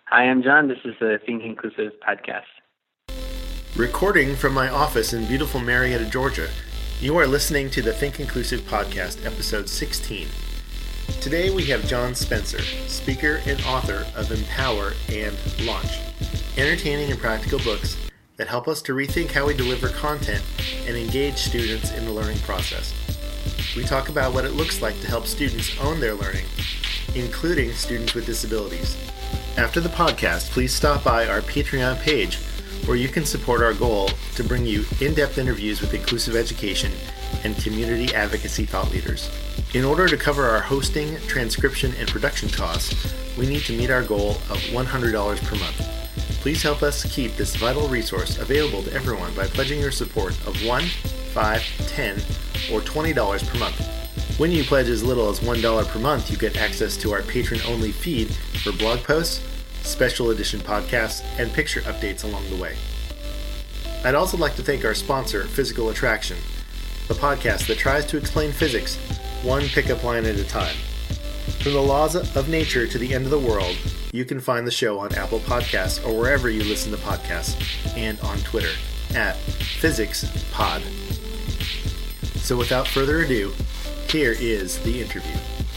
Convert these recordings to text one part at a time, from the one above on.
Hi, I'm John. This is the Think Inclusive podcast. Recording from my office in beautiful Marietta, Georgia, you are listening to the Think Inclusive podcast, episode 16. Today we have John Spencer, speaker and author of Empower and Launch, entertaining and practical books that help us to rethink how we deliver content and engage students in the learning process. We talk about what it looks like to help students own their learning, including students with disabilities. After the podcast, please stop by our Patreon page where you can support our goal to bring you in-depth interviews with inclusive education and community advocacy thought leaders. In order to cover our hosting, transcription, and production costs, we need to meet our goal of $100 per month. Please help us keep this vital resource available to everyone by pledging your support of $1, $5, $10, or $20 per month. When you pledge as little as $1 per month, you get access to our patron-only feed for blog posts, special edition podcasts, and picture updates along the way. I'd also like to thank our sponsor, Physical Attraction, the podcast that tries to explain physics one pickup line at a time. From the laws of nature to the end of the world, you can find the show on Apple Podcasts or wherever you listen to podcasts, and on Twitter at PhysicsPod. So without further ado, here is the interview.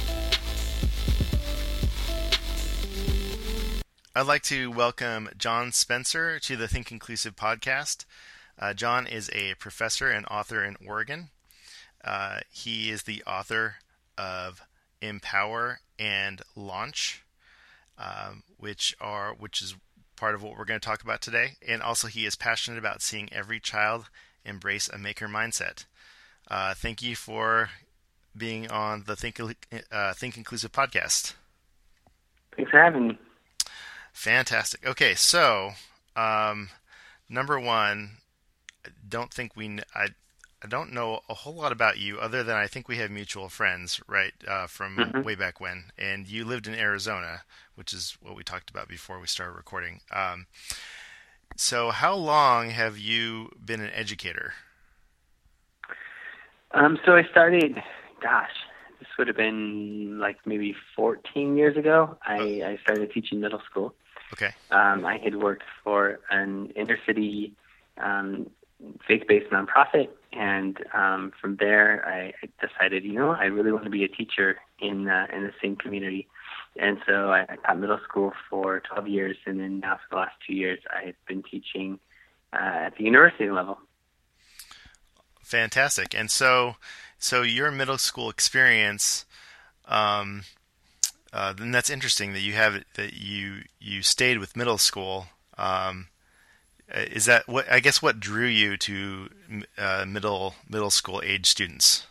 I'd like to welcome John Spencer to the Think Inclusive podcast. John is a professor and author in Oregon. He is the author of Empower and Launch, which is part of what we're going to talk about today. And also he is passionate about seeing every child embrace a maker mindset. Thank you for being on the Think Inclusive podcast. Thanks for having me. Fantastic. Okay, so number one, I don't know a whole lot about you other than I think we have mutual friends, right, from way back when. And you lived in Arizona, which is what we talked about before we started recording. So how long have you been an educator? So I started, this would have been like maybe 14 years ago. I started teaching middle school. Okay. I had worked for an inner city faith-based nonprofit, and from there I decided, I really want to be a teacher in the same community. And so I taught middle school for 12 years, and then now for the last 2 years I have been teaching at the university level. Fantastic. And so your middle school experience, then that's interesting that you have it, that you stayed with middle school. Is that what drew you to middle school age students?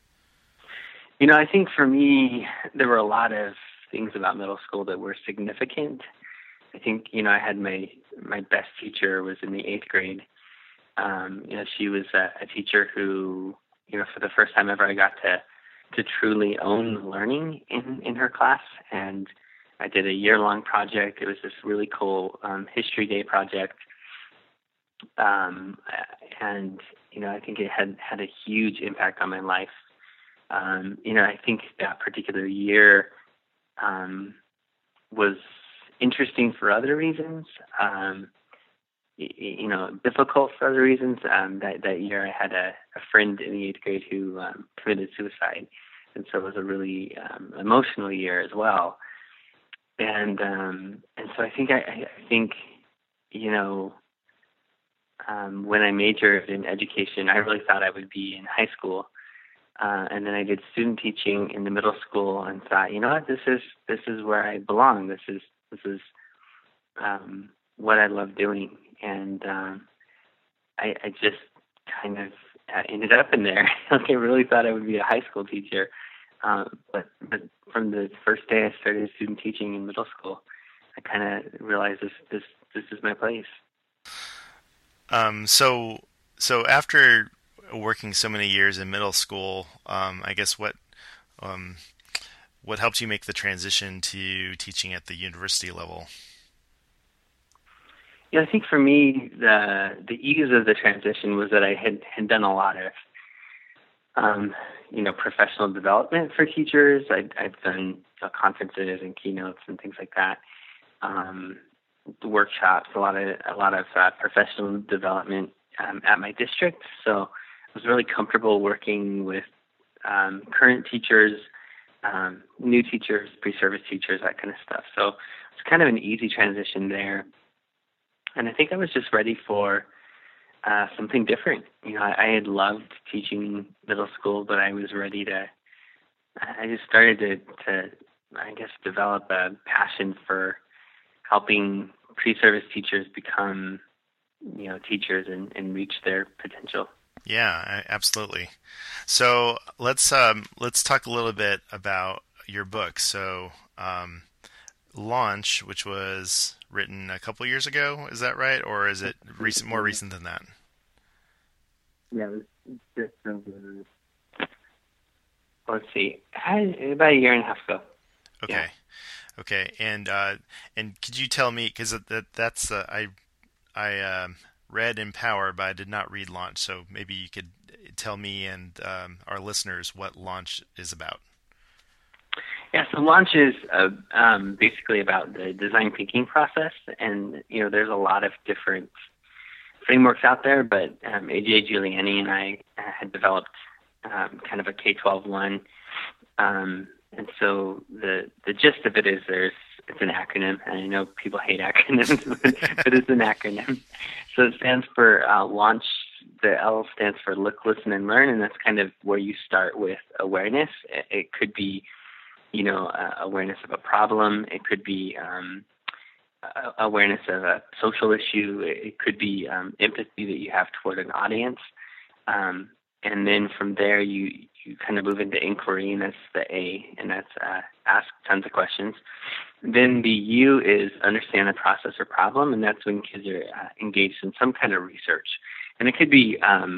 I think for me, there were a lot of things about middle school that were significant. I think, I had my best teacher was in the 8th grade. She was a teacher who, for the first time ever, I got to truly own learning in her class. And I did a year-long project. It was this really cool History Day project. And, I think it had a huge impact on my life. I think that particular year was interesting for other reasons. Difficult for other reasons. That year I had a friend in the 8th grade who committed suicide. And so it was a really emotional year as well. And so I think, when I majored in education, I really thought I would be in high school. And then I did student teaching in the middle school and thought, this is where I belong. This is what I love doing. And I just kind of ended up in there. I really thought I would be a high school teacher. But from the first day I started student teaching in middle school, I kind of realized this is my place. So after working so many years in middle school, I guess what helped you make the transition to teaching at the university level? Yeah, I think for me, the ease of the transition was that I had done a lot of, professional development for teachers. I've done conferences and keynotes and things like that. workshops, a lot of professional development at my district. So I was really comfortable working with current teachers, new teachers, pre-service teachers, that kind of stuff. So it's kind of an easy transition there. And I think I was just ready for something different. I had loved teaching middle school, but I was ready to. I just started to I guess, develop a passion for helping pre-service teachers become, teachers and reach their potential. Yeah, absolutely. So let's talk a little bit about your book. So, Launch, which was written a couple years ago, is that right, or is it more recent than that? Yeah, it was just let's see, about a year and a half ago. Okay. Yeah. Okay, and could you tell me, because that's I read Empower, but I did not read Launch, so maybe you could tell me and our listeners what Launch is about. Yeah, so Launch is basically about the design thinking process, and there's a lot of different frameworks out there, but AJ Giuliani and I had developed kind of a K-12 one. And so the gist of it is it's an acronym, and I know people hate acronyms, but it's an acronym. So it stands for Launch. The L stands for Look, Listen, and Learn, and that's kind of where you start with awareness. It could be, awareness of a problem. It could be awareness of a social issue. It could be empathy that you have toward an audience. And then from there, you kind of move into inquiry, and that's the A, and that's ask tons of questions. Then the U is understand the process or problem, and that's when kids are engaged in some kind of research. And it could be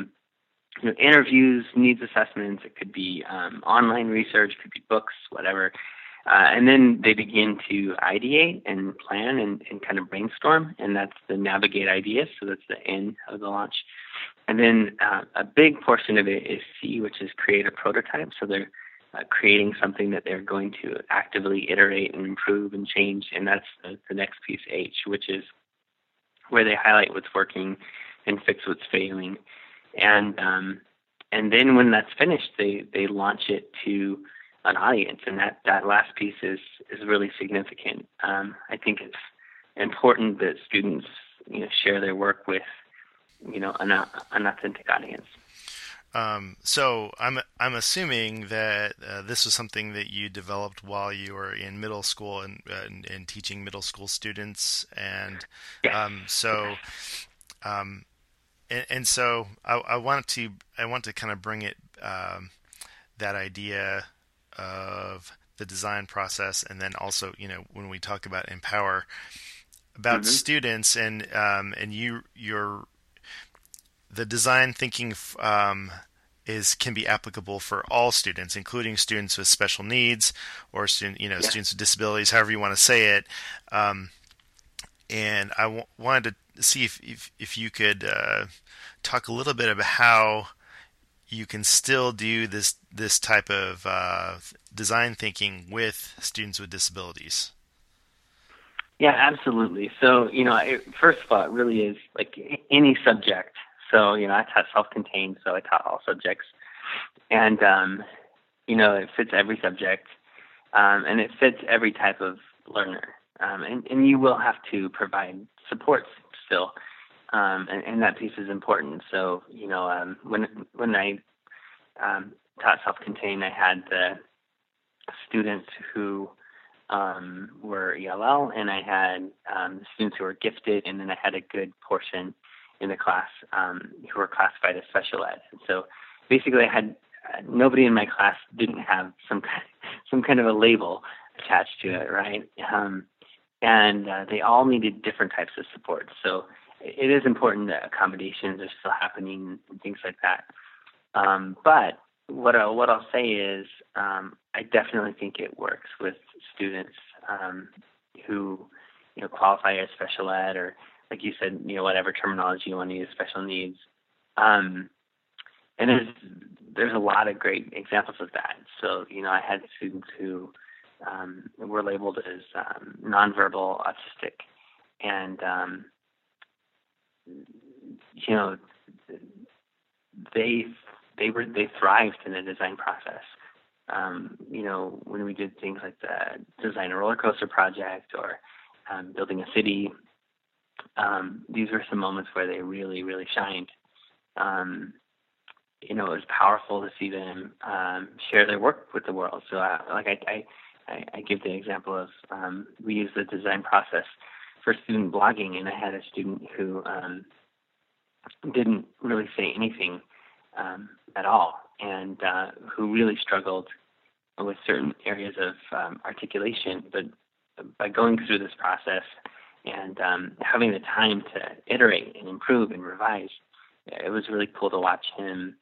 interviews, needs assessments. It could be online research. It could be books, whatever. And then they begin to ideate and plan and kind of brainstorm, and that's the navigate ideas. So that's the N of the Launch. And then a big portion of it is C, which is create a prototype. So they're creating something that they're going to actively iterate and improve and change. And that's the next piece, H, which is where they highlight what's working and fix what's failing. And then when that's finished, they launch it to an audience. And that last piece is really significant. I think it's important that students share their work with an authentic audience. So I'm assuming that this was something that you developed while you were in middle school and teaching middle school students, and yes. So I want to kind of bring it that idea of the design process, and then also when we talk about Empower, about mm-hmm. students and your the design thinking can be applicable for all students, including students with special needs or students with disabilities, however you want to say it. And I wanted to see if you could talk a little bit about how you can still do this type of design thinking with students with disabilities. Yeah, absolutely. So, first of all, it really is like any subject. So, I taught self-contained, so I taught all subjects. And, it fits every subject, and it fits every type of learner. And you will have to provide supports still, and that piece is important. So, when I taught self-contained, I had the students who were ELL, and I had students who were gifted, and then I had a good portion in the class who were classified as special ed. And so basically I had nobody in my class didn't have some kind of a label attached to it, right? And they all needed different types of support. So it is important that accommodations are still happening and things like that. But what I'll say is I definitely think it works with students who qualify as special ed, or like you said, whatever terminology you want to use, special needs. And there's a lot of great examples of that. So, I had students who were labeled as nonverbal autistic, and you know, they they thrived in the design process. You know, when we did things like the design a roller coaster project or building a city, these were some moments where they really, really shined. You know, it was powerful to see them share their work with the world. So, I give the example of we use the design process for student blogging, and I had a student who didn't really say anything at all, and who really struggled with certain areas of articulation. But by going through this process and having the time to iterate and improve and revise, it was really cool to watch him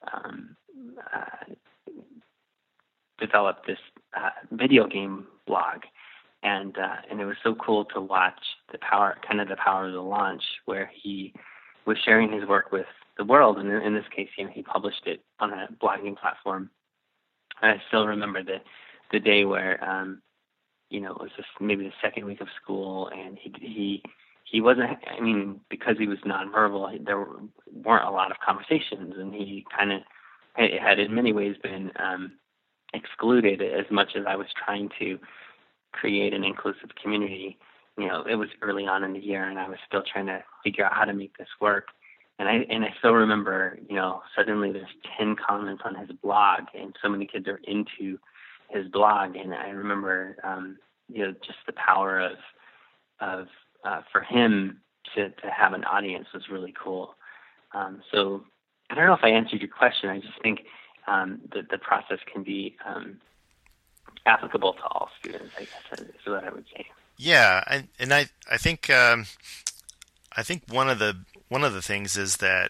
develop this video game blog. And it was so cool to watch the power of the launch, where he was sharing his work with the world. And in this case, you know, he published it on a blogging platform. And I still remember the day where, you know, it was just maybe the second week of school, and he wasn't. I mean, because he was nonverbal, there weren't a lot of conversations, and he kind of had in many ways been excluded. As much as I was trying to create an inclusive community, you know, it was early on in the year, and I was still trying to figure out how to make this work. And I still remember, you know, suddenly there's 10 comments on his blog, and so many kids are into his blog. And I remember, you know, just the power of for him to have an audience was really cool. So I don't know if I answered your question. I just think that the process can be applicable to all students, I guess is what I would say. Yeah, and I think one of the things is that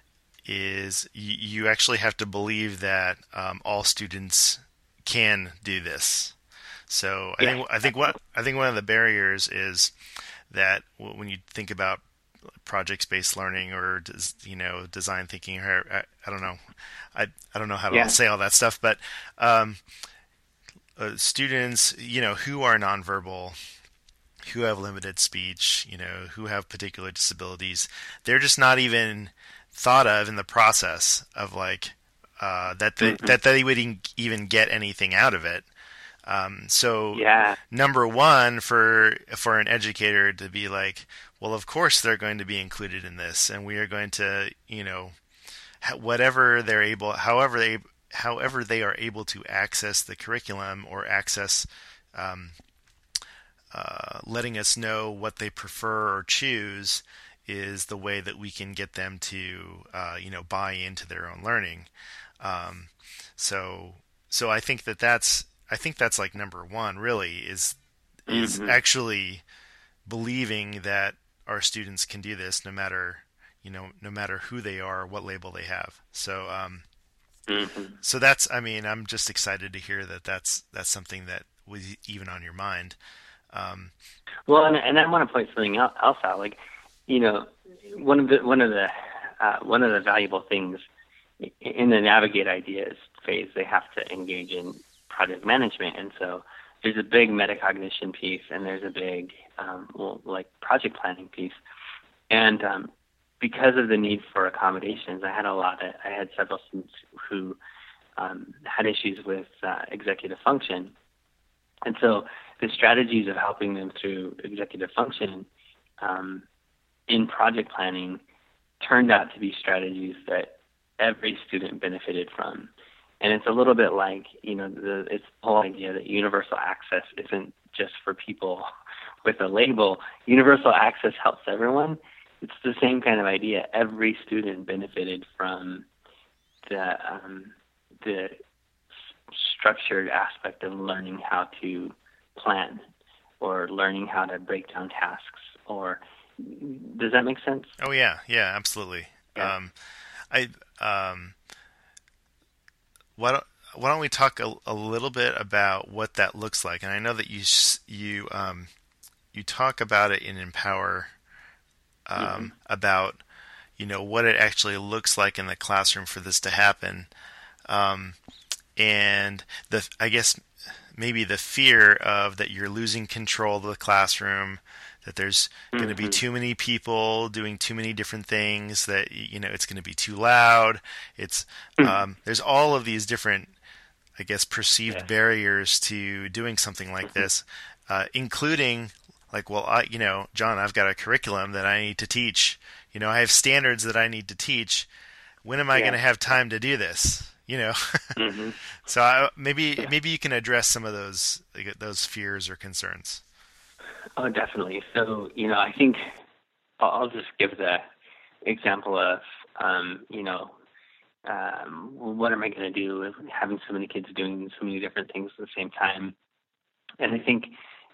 you actually have to believe that all students can do this. So I think one of the barriers is that when you think about project-based learning or design thinking, or I don't know, I don't know how to say all that stuff, but students, you know, who are nonverbal, who have limited speech, you know, who have particular disabilities, they're just not even thought of in the process of like that they would even get anything out of it. Number one, for an educator to be like, well, of course they're going to be included in this, and we are going to, you know, however they are able to access the curriculum or access letting us know what they prefer or choose is the way that we can get them to buy into their own learning. So I think that's like number one really is actually believing that our students can do this no matter who they are, what label they have. So so that's, I mean, I'm just excited to hear that that's something that was even on your mind. Well, and I want to point something else out. Like, you know, one of the valuable things in the Navigate Ideas phase, they have to engage in project management, and so there's a big metacognition piece, and there's a big project planning piece, and because of the need for accommodations, I had several students who had issues with executive function, and so the strategies of helping them through executive function in project planning turned out to be strategies that every student benefited from. And it's a little bit like, you know, it's the whole idea that universal access isn't just for people with a label. Universal access helps everyone. It's the same kind of idea. Every student benefited from the structured aspect of learning how to plan or learning how to break down tasks. Or does that make sense? Oh yeah, absolutely. Yeah. Why don't we talk a little bit about what that looks like? And I know that you talk about it in Empower, about, you know, what it actually looks like in the classroom for this to happen, and I guess maybe the fear of that you're losing control of the classroom, that there's going to be too many people doing too many different things, that it's going to be too loud. It's there's all of these different, I guess, perceived barriers to doing something like this, including like, well, John, I've got a curriculum that I need to teach. I have standards that I need to teach. When am I going to have time to do this? So maybe you can address some of those fears or concerns. Oh, definitely. So, I think I'll just give the example of, what am I going to do with having so many kids doing so many different things at the same time? And I think,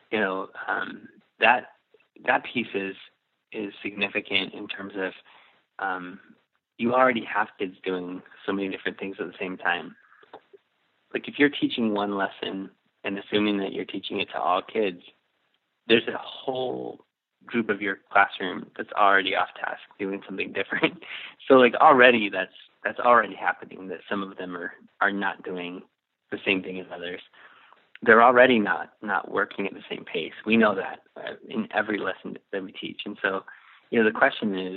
that piece is significant in terms of, you already have kids doing so many different things at the same time. Like if you're teaching one lesson and assuming that you're teaching it to all kids, there's a whole group of your classroom that's already off task doing something different. So like already that's already happening, that some of them are not doing the same thing as others. They're already not working at the same pace. We know that in every lesson that we teach. And so, the question is,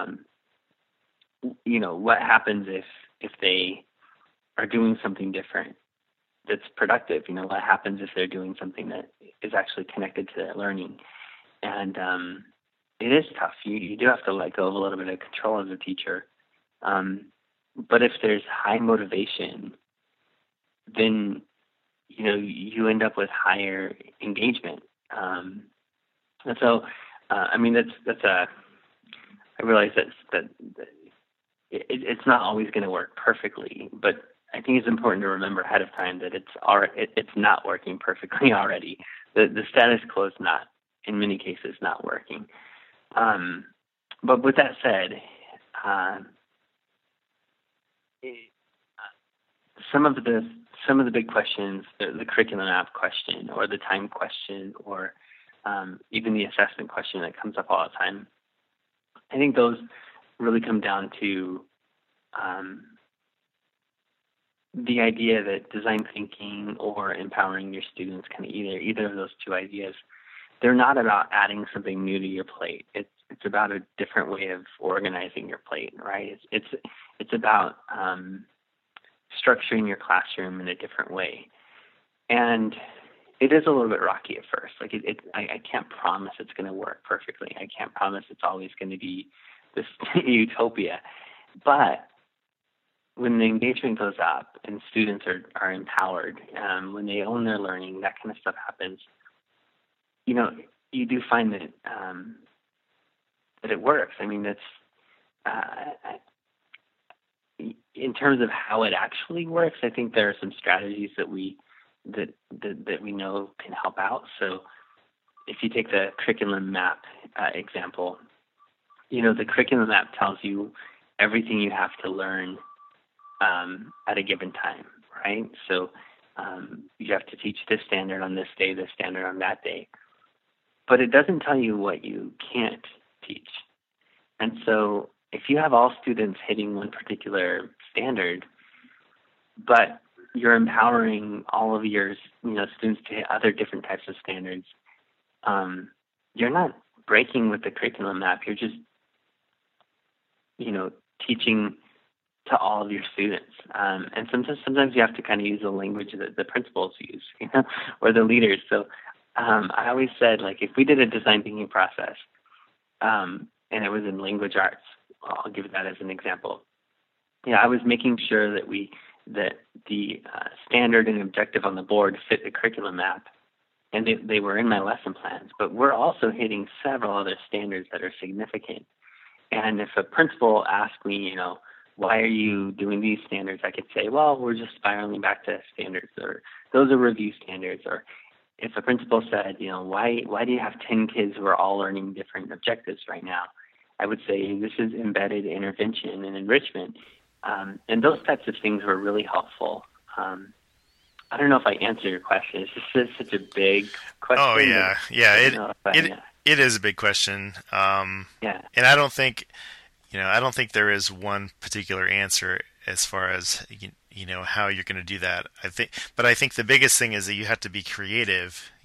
what happens if they are doing something different that's productive? What happens if they're doing something that is actually connected to their learning? And it is tough. You do have to let go of a little bit of control as a teacher. But if there's high motivation, then you end up with higher engagement. And so, I realize that it's not always going to work perfectly, but I think it's important to remember ahead of time that it's not working perfectly already. The status quo is not, in many cases, not working. But with that said, some of the big questions, the curriculum app question, or the time question, or even the assessment question that comes up all the time, I think those really come down to the idea that design thinking or empowering your students, kind of either of those two ideas, they're not about adding something new to your plate. It's about a different way of organizing your plate, right? It's about structuring your classroom in a different way. And it is a little bit rocky at first. Like I can't promise it's going to work perfectly. I can't promise it's always going to be this utopia. But when the engagement goes up and students are empowered, when they own their learning, that kind of stuff happens, you do find that it works. I mean, that's in terms of how it actually works, I think there are some strategies that we know can help out. So if you take the curriculum map example, the curriculum map tells you everything you have to learn at a given time, right? So you have to teach this standard on this day, this standard on that day. But it doesn't tell you what you can't teach. And so if you have all students hitting one particular standard, but you're empowering all of your students to hit other different types of standards, you're not breaking with the curriculum map. You're just teaching to all of your students. And sometimes you have to kind of use the language that the principals use, or the leaders. So I always said, like, if we did a design thinking process, and it was in language arts, I'll give that as an example. I was making sure that the standard and objective on the board fit the curriculum map, and they were in my lesson plans. But we're also hitting several other standards that are significant. And if a principal asked me, why are you doing these standards? I could say, well, we're just spiraling back to standards, or those are review standards. Or if a principal said, why do you have 10 kids who are all learning different objectives right now? I would say this is embedded intervention and enrichment. And those types of things were really helpful. I don't know if I answered your question. It's just such a big question. Oh, yeah. It is a big question. And I don't think there is one particular answer as far as how you're going to do that. I think the biggest thing is that you have to be creative.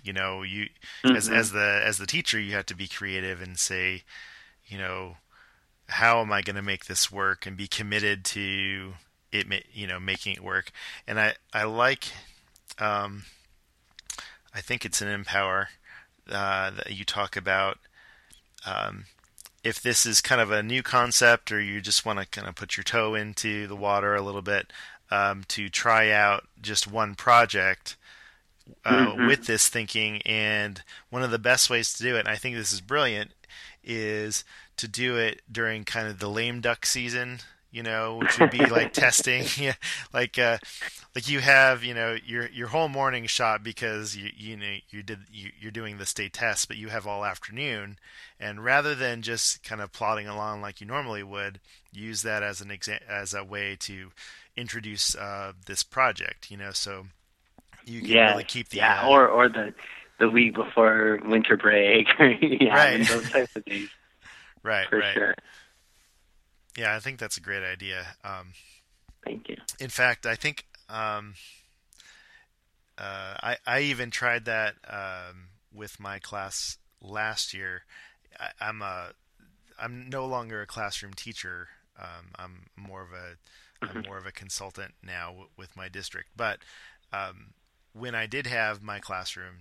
You know, you Mm-hmm. as the teacher, you have to be creative and say, you know, how am I going to make this work and be committed to it, making it work. And I like, um, I think it's an Empower that you talk about. Um, if this is kind of a new concept, or you just want to kind of put your toe into the water a little bit, to try out just one project Mm-hmm. with this thinking. And one of the best ways to do it, and I think this is brilliant, is to do it during kind of the lame duck season, which would be like testing. Yeah, like like you have, your whole morning shot because you're doing the state test, but you have all afternoon, and rather than just kind of plodding along like you normally would, use that as as a way to introduce this project. So you can really Yes, keep the yeah, or the week before winter break, yeah, right. and those types of things Right, for right. sure. Yeah, I think that's a great idea. Thank you. In fact, I think I even tried that with my class last year. I'm no longer a classroom teacher. I'm Hmm. more of a consultant now with my district. But um, when I did have my classroom,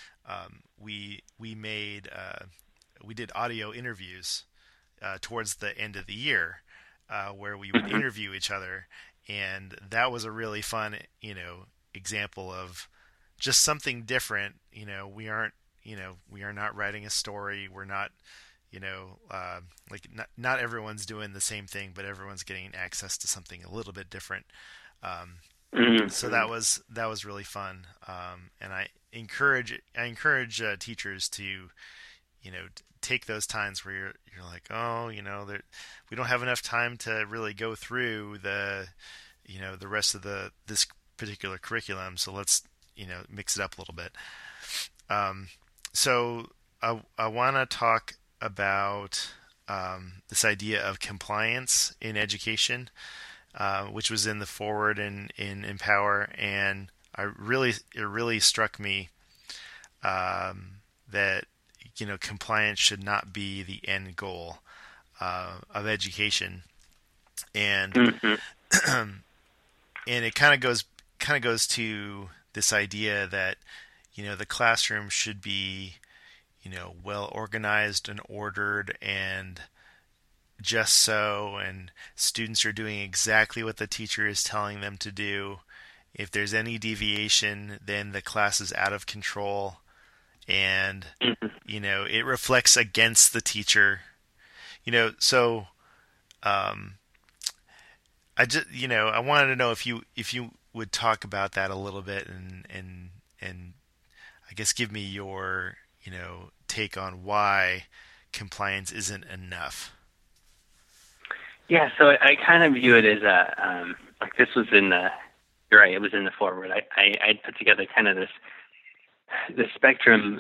we did audio interviews towards the end of the year, where we would Hmm. interview each other, and that was a really fun, example of just something different. We are not writing a story. We're not, like not everyone's doing the same thing, but everyone's getting access to something a little bit different. Um, so Hmm. that was really fun, and I encourage teachers to take those times where you're like, oh, we don't have enough time to really go through the rest of this particular curriculum, so let's mix it up a little bit. Um, so I want to talk about this idea of compliance in education, which was in the forward in Empower, and it really struck me that compliance should not be the end goal of education, and Hmm. and it kind of goes to this idea that the classroom should be well organized and ordered and just so, and students are doing exactly what the teacher is telling them to do. If there's any deviation, then the class is out of control, and Hmm. it reflects against the teacher. So um, I wanted to know if you would talk about that a little bit, and I guess give me your take on why compliance isn't enough. Yeah, so I kind of view it as like this was in the, you're right, it was in the forward. I put together kind of this spectrum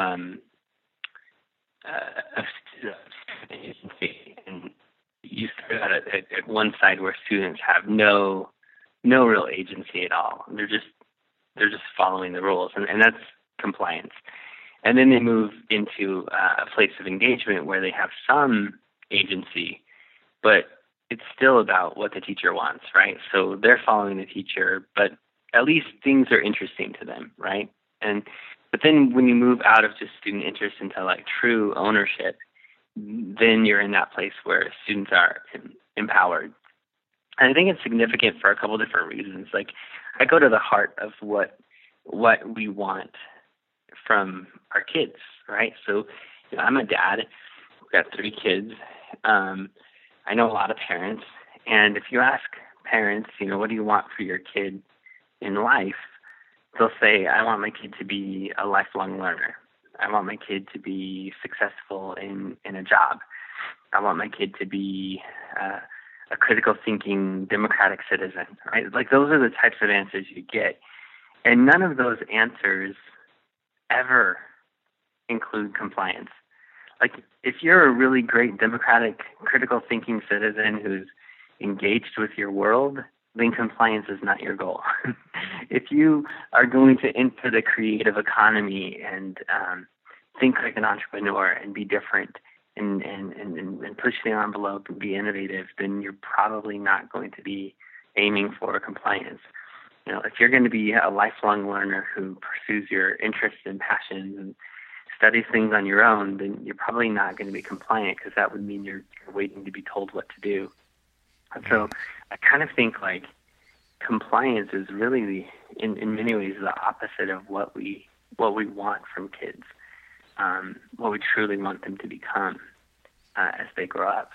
of student agency, and you start out at one side where students have no real agency at all. They're just following the rules, and that's compliance. And then they move into a place of engagement where they have some agency, but it's still about what the teacher wants, right? So they're following the teacher, but at least things are interesting to them, right? And but then when you move out of just student interest into like true ownership, then you're in that place where students are empowered. And I think it's significant for a couple different reasons. Like I go to the heart of what we want from our kids, right? So I'm a dad. We've got 3 kids. Um, I know a lot of parents, and if you ask parents, what do you want for your kid in life? They'll say, I want my kid to be a lifelong learner. I want my kid to be successful in a job. I want my kid to be a critical thinking, democratic citizen, right? Like those are the types of answers you get. And none of those answers ever include compliance. Like if you're a really great democratic, critical thinking citizen who's engaged with your world, then compliance is not your goal. if you are going to enter the creative economy and think like an entrepreneur and be different and push the envelope and be innovative, then you're probably not going to be aiming for compliance. If you're going to be a lifelong learner who pursues your interests and passions and studies things on your own, then you're probably not going to be compliant, because that would mean you're waiting to be told what to do. And so I kind of think like compliance is really, in many ways, the opposite of what we want from kids, what we truly want them to become as they grow up.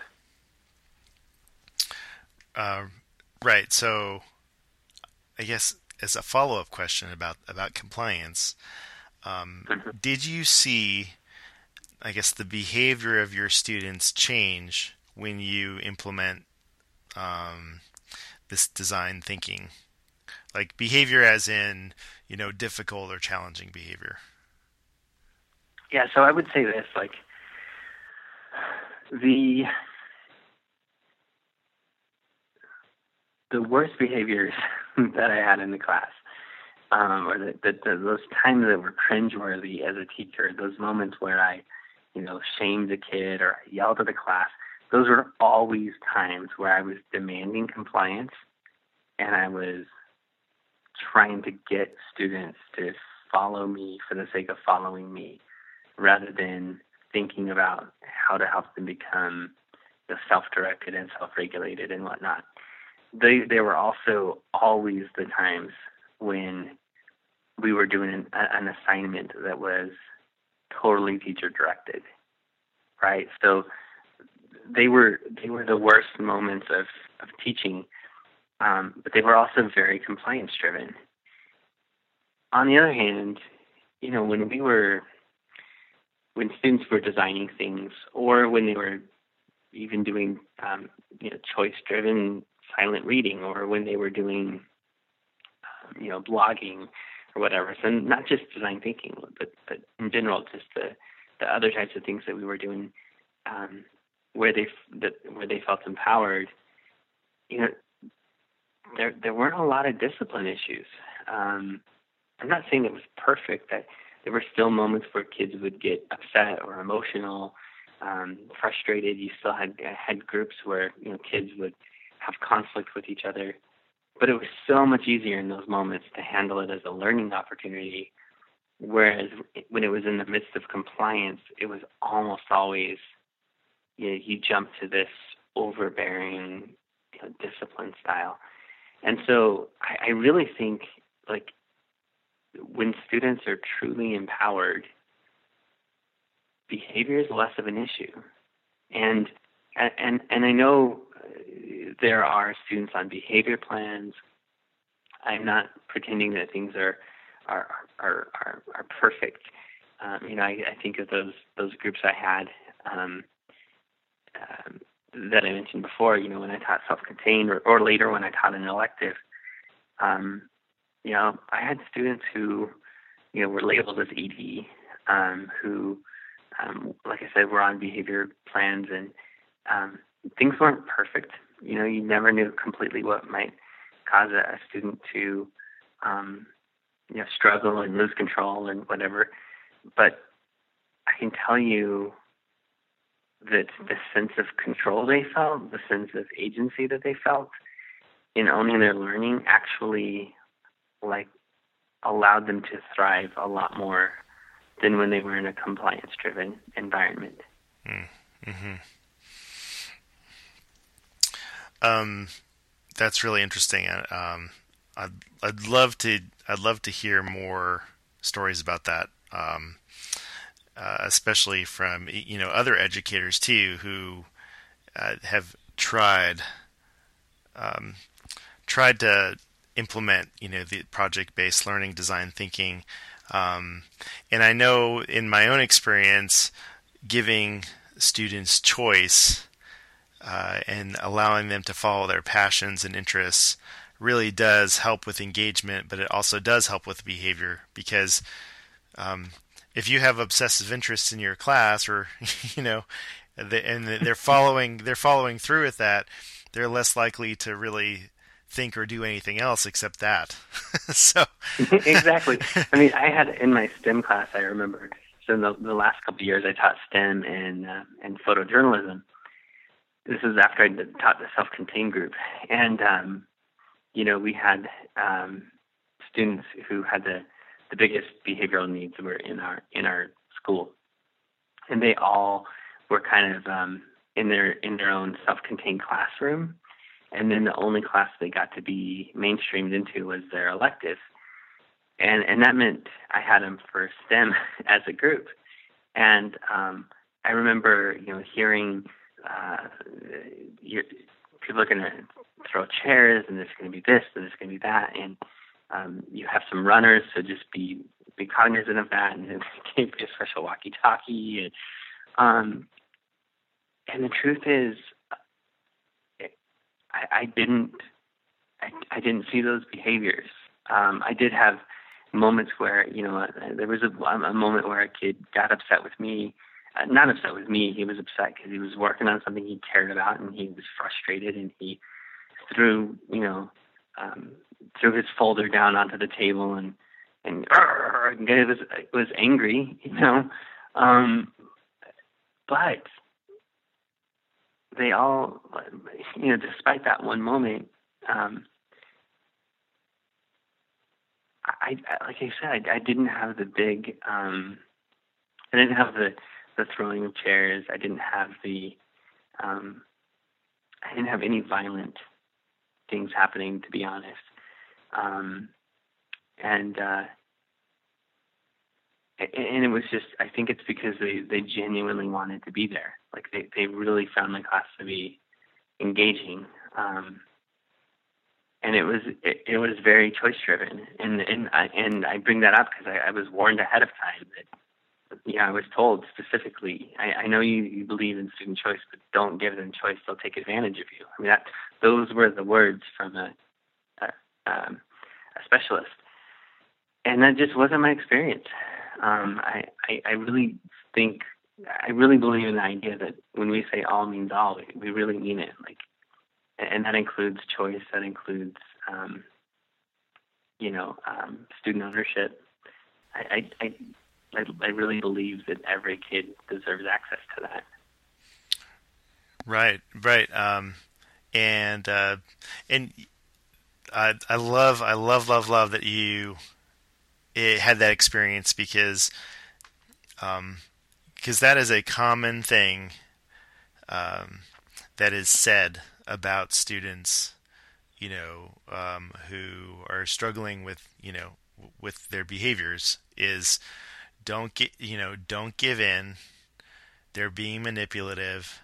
Right. So I guess as a follow-up question about compliance, did you see, I guess, the behavior of your students change when you implement this design thinking? Like behavior as in, difficult or challenging behavior? Yeah, so I would say this, like the worst behaviors that I had in the class, or those times that were cringeworthy as a teacher, those moments where I, shamed a kid or I yelled at the class, those were always times where I was demanding compliance and I was trying to get students to follow me for the sake of following me, rather than thinking about how to help them become self-directed and self-regulated and whatnot. They were also always the times when we were doing an assignment that was totally teacher-directed, right? So they were the worst moments of teaching, but they were also very compliance-driven. On the other hand, when students were designing things, or when they were even doing choice-driven silent reading, or when they were doing blogging or whatever. So not just design thinking, but in general, just the other types of things that we were doing, where they felt empowered. There weren't a lot of discipline issues. I'm not saying it was perfect. That there were still moments where kids would get upset or emotional, frustrated. You still had groups where kids would have conflict with each other, but it was so much easier in those moments to handle it as a learning opportunity. Whereas when it was in the midst of compliance, it was almost always you jump to this overbearing discipline style. And so I really think like when students are truly empowered, behavior is less of an issue. And I know there are students on behavior plans. I'm not pretending that things are perfect. I think of those groups I had that I mentioned before. When I taught self-contained, or later when I taught an elective. I had students who were labeled as ED, who like I said, were on behavior plans, and things weren't perfect. You never knew completely what might cause a student to, struggle and lose control and whatever. But I can tell you that the sense of control they felt, the sense of agency that they felt in owning their learning, actually allowed them to thrive a lot more than when they were in a compliance-driven environment. Mm-hmm. That's really interesting. I'd love to hear more stories about that, especially from other educators too, who have tried to implement the project-based learning, design thinking, and I know in my own experience, giving students choice and allowing them to follow their passions and interests really does help with engagement, but it also does help with behavior, because if you have obsessive interests in your class, or and they're following through with that, they're less likely to really think or do anything else except that. So Exactly. I mean, I had in my STEM class, I remember, so in the last couple of years, I taught STEM and photojournalism. This was after I taught the self-contained group, and we had students who had the biggest behavioral needs were in our school, and they all were kind of in their own self-contained classroom, and then the only class they got to be mainstreamed into was their elective, and that meant I had them for STEM as a group, and I remember hearing people are going to throw chairs, and there's going to be this, and there's going to be that, and you have some runners, so just be cognizant of that, and it gave me a special walkie-talkie, and the truth is, I didn't see those behaviors. I did have moments where there was a moment where a kid got upset with me. Not upset with me. He was upset because he was working on something he cared about, and he was frustrated, and he threw his folder down onto the table, and it was angry, but they all, despite that one moment, I like I said, I didn't have the big, I didn't have the throwing of chairs. I didn't have any violent things happening, to be honest. And it was just, I think it's because they genuinely wanted to be there. Like they really found my class to be engaging. And it was very choice driven. And I bring that up because I was warned ahead of time that, I was told specifically, I know you believe in student choice, but don't give them choice. They'll take advantage of you. I mean, those were the words from a specialist. And that just wasn't my experience. I really believe in the idea that when we say all means all, we really mean it. Like, and that includes choice. That includes, student ownership. I really believe that every kid deserves access to that. Right. And I love that you had that experience because that is a common thing that is said about students, who are struggling with their behaviors is don't give in. They're being manipulative.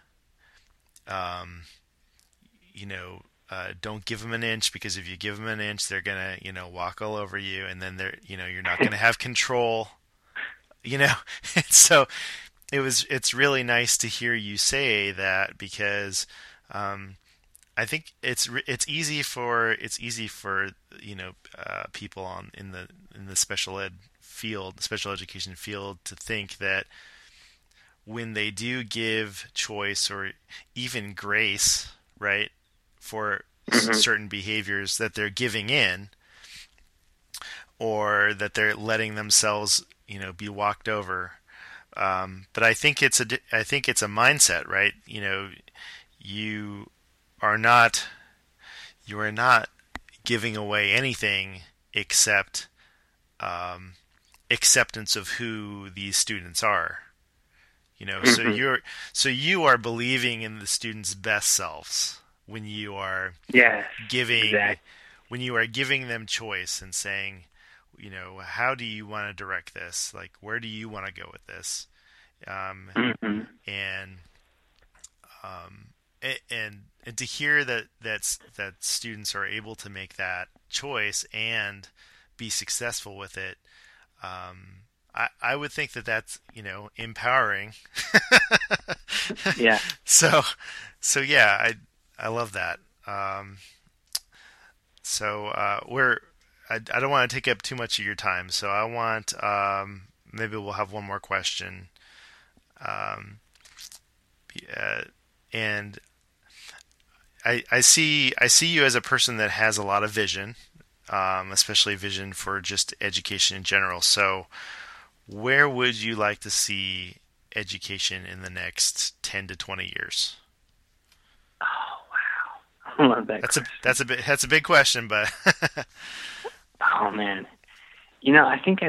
Don't give them an inch, because if you give them an inch, they're gonna, walk all over you, and then you're not gonna have control. So it's really nice to hear you say that, because I think it's easy for people in the special ed field, special education field, to think that when they do give choice or even grace, right, for certain behaviors, that they're giving in, or that they're letting themselves, be walked over. But I think it's a mindset, right? You are not giving away anything except acceptance of who these students are. So you are believing in the students' best selves when you are giving them choice and saying, how do you want to direct this? Like, where do you want to go with this? And to hear that students are able to make that choice and be successful with it, I would think that that's empowering. Yeah. So yeah, I love that. I don't want to take up too much of your time, so I want maybe we'll have one more question. And I see you as a person that has a lot of vision, especially vision for just education in general. So where would you like to see education in the next 10 to 20 years? Oh, wow. I love that question. That's a big question, but Oh, man. I think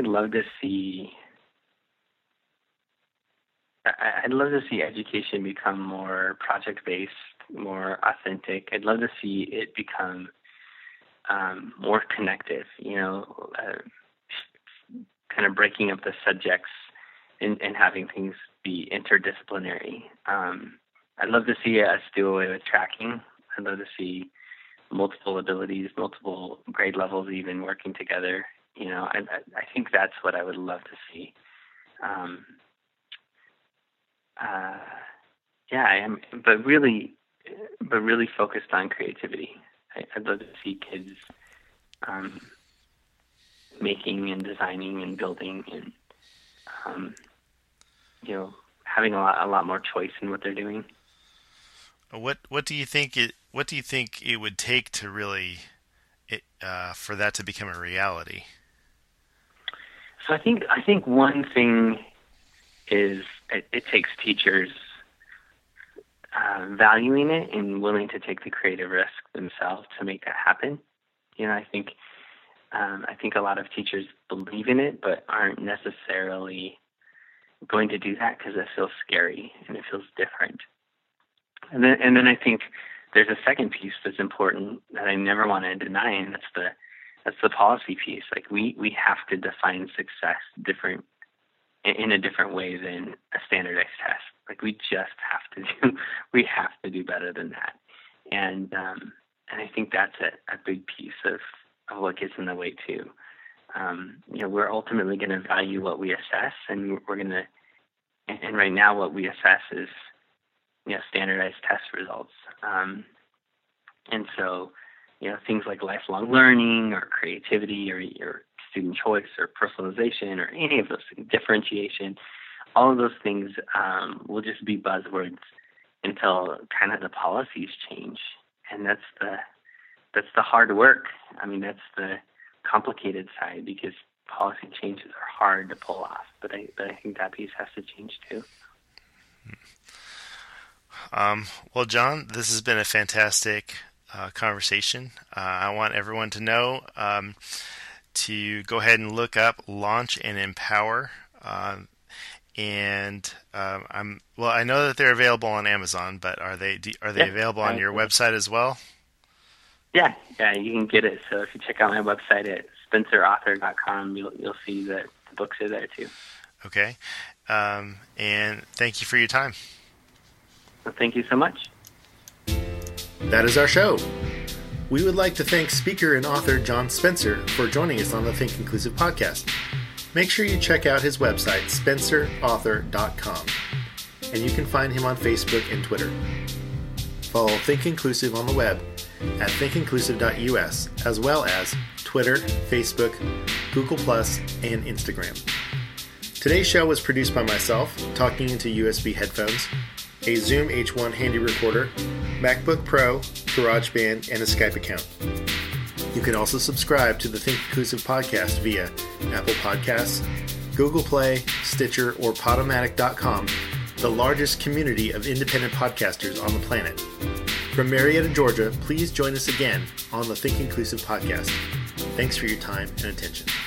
I'd love to see education become more project-based, more authentic. I'd love to see it become more connective, kind of breaking up the subjects and having things be interdisciplinary. I'd love to see us do away with tracking. I'd love to see multiple abilities, multiple grade levels even working together. I think that's what I would love to see. Yeah, I am, but really focused on creativity. I'd love to see kids making and designing and building and having a lot more choice in what they're doing. What do you think it would take to really for that to become a reality? So I think one thing is it takes teachers valuing it and willing to take the creative risk themselves to make that happen. I think a lot of teachers believe in it, but aren't necessarily going to do that because it feels scary and it feels different. And then I think there's a second piece that's important that I never want to deny, and that's the policy piece. Like we have to define success in a different way than a standardized test. Like we have to do better than that. And I think that's a big piece of what gets in the way too. We're ultimately going to value what we assess, and and right now what we assess is, standardized test results. And so, things like lifelong learning or creativity or student choice or personalization or any of those things, differentiation, all of those things will just be buzzwords until kind of the policies change. And that's the hard work. I mean, that's the complicated side, because policy changes are hard to pull off. But I think that piece has to change too. Well, John, this has been a fantastic conversation. I want everyone to know to go ahead and look up Launch and Empower. I know that they're available on Amazon, but are they available on your website as well? Yeah, you can get it. So if you check out my website at spencerauthor.com, you'll see that the books are there too. Okay, and thank you for your time. Well, thank you so much. That is our show. We would like to thank speaker and author John Spencer for joining us on the Think Inclusive podcast. Make sure you check out his website, spencerauthor.com, and you can find him on Facebook and Twitter. Follow Think Inclusive on the web at thinkinclusive.us, as well as Twitter, Facebook, Google+, and Instagram. Today's show was produced by myself, talking into USB headphones, a Zoom H1 handy recorder, MacBook Pro, GarageBand, and a Skype account. You can also subscribe to the Think Inclusive podcast via Apple Podcasts, Google Play, Stitcher, or Podomatic.com, the largest community of independent podcasters on the planet. From Marietta, Georgia, please join us again on the Think Inclusive podcast. Thanks for your time and attention.